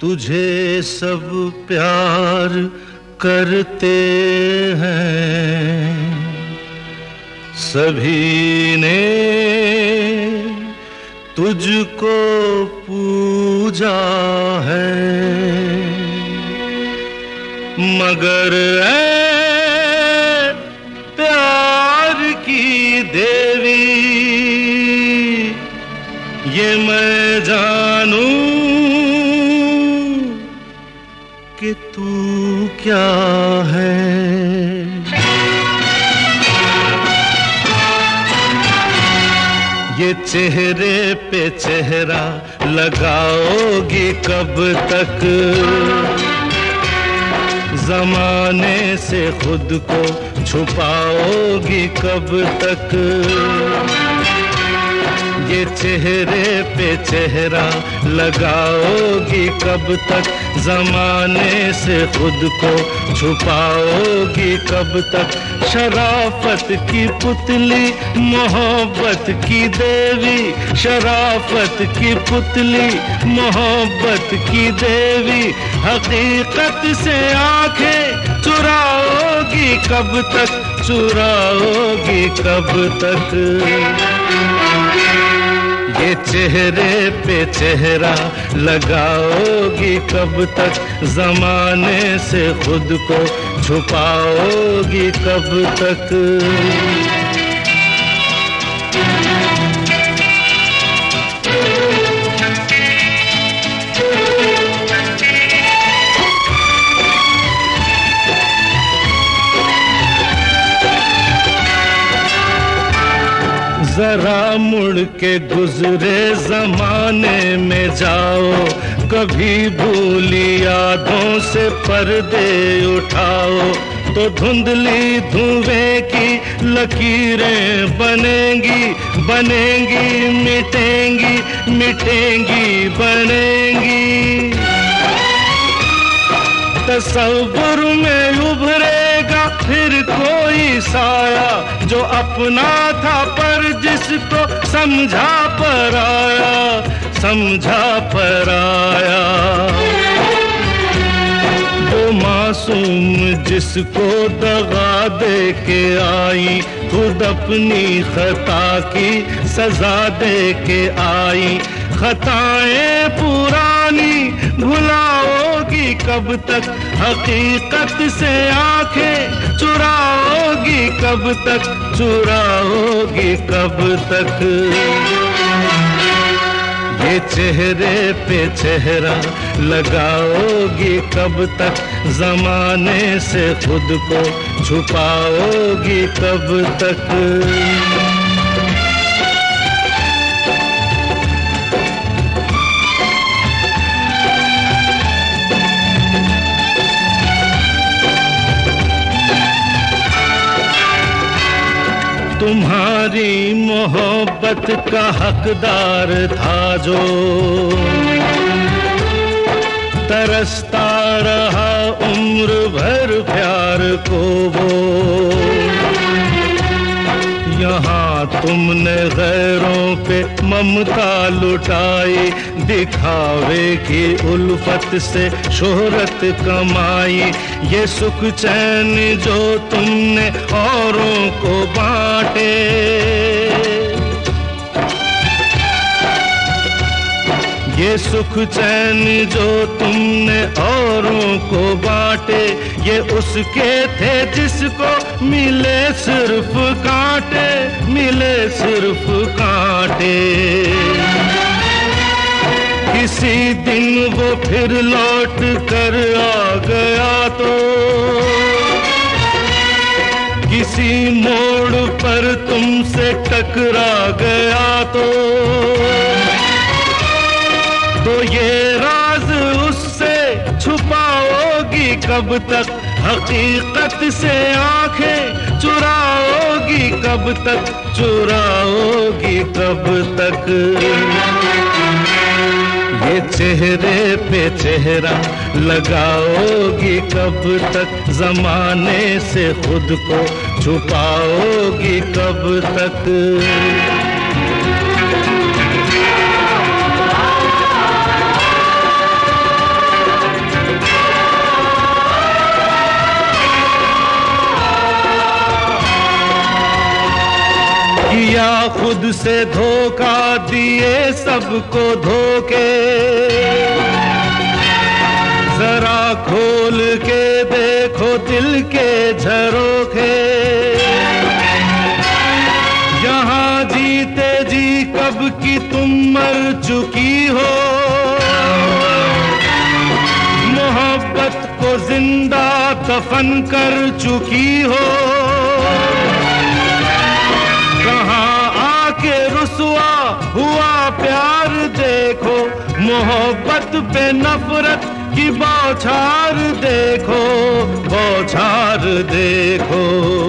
तुझे सब प्यार करते हैं, सभी ने तुझको पूजा है, मगर ऐ प्यार की देवी ये मैं जानूं कि तू क्या है। ये चेहरे पे चेहरा लगाओगी कब तक, ज़माने से खुद को छुपाओगी कब तक। ये चेहरे पे चेहरा लगाओगी कब तक, ज़माने से खुद को छुपाओगी कब तक। शराफत की पुतली मोहब्बत की देवी, शराफत की पुतली मोहब्बत की देवी, हकीकत से आंखें चुराओगी कब तक, चुराओगी कब तक। ये चेहरे पे चेहरा लगाओगी कब तक, ज़माने से खुद को छुपाओगी कब तक। जरा मुड़ के गुजरे जमाने में जाओ, कभी भूली यादों से पर्दे उठाओ, तो धुंधली धुएं की लकीरें बनेंगी, बनेंगी मिटेंगी, मिटेंगी बनेंगी। तसव्वुर में उभरेगा फिर कोई साया, जो अपना था पर जिसको समझा पराया, समझा पराया। वो मासूम जिसको दगा दे के आई, खुद अपनी खता की सजा दे के आई। खताएं पुरानी भुलाओगी कब तक, हकीकत से आंखें चुराओगी कब तक, चुराओगी कब तक। ये चेहरे पे चेहरा लगाओगी कब तक, ज़माने से खुद को छुपाओगी कब तक। तुम्हारी मोहब्बत का हकदार था जो, तरसता रहा उम्र भर प्यार को वो। यहाँ तुमने गैरों पे ममता लुटाई, दिखावे की उल्फत से शोहरत कमाई। ये सुख चैन जो तुमने औरों को बांटे, ये सुख चैन जो तुमने औरों को बांटे, ये उसके थे जिसको मिले सिर्फ कांटे, मिले सिर्फ कांटे। किसी दिन वो फिर लौट कर आ गया तो, किसी मोड़ पर तुमसे टकरा गया तो ये राज उससे छुपाओगी कब तक, हकीकत से आंखें चुराओगी कब तक, चुराओगी कब तक। ये चेहरे पे चेहरा लगाओगी कब तक, ज़माने से खुद को छुपाओगी कब तक। दिया खुद से धोखा, दिए सबको धोखे। जरा खोल के देखो दिल के झरोखे। यहाँ जीते जी कब की तुम मर चुकी हो, मोहब्बत को जिंदा दफन कर चुकी हो। कहाँ आके रुसवा हुआ प्यार देखो, मोहब्बत पे नफरत की बौछार देखो, बौछार देखो।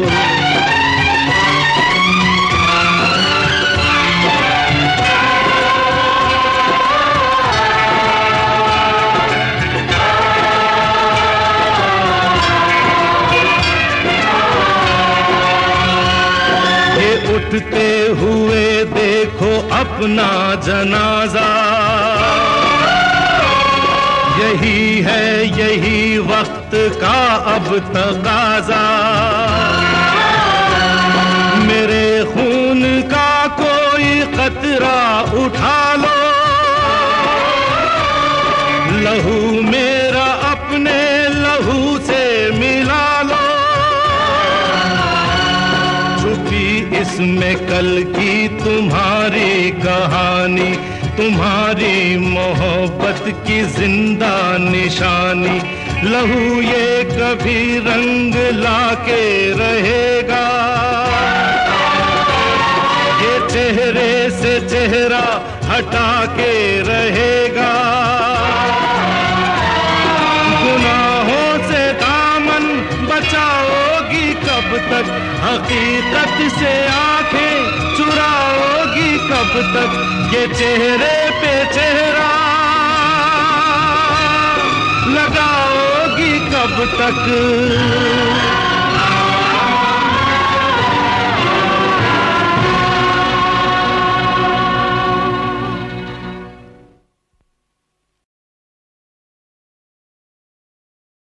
उठते हुए देखो अपना जनाजा, यही है यही वक्त का अब तकाजा। मेरे खून का कोई कतरा उठा लो, लहू मेरा अपने लहू से मिला लो। इसमें कल की तुम्हारी कहानी, तुम्हारी मोहब्बत की जिंदा निशानी। लहू ये कभी रंग लाके रहेगा, ये चेहरे से चेहरा हटा के रहेगा। गुनाहों से दामन बचाओगी कब तक, हकीकत से आंखें चुराओगी कब तक। ये चेहरे पे चेहरा लगाओगी कब तक।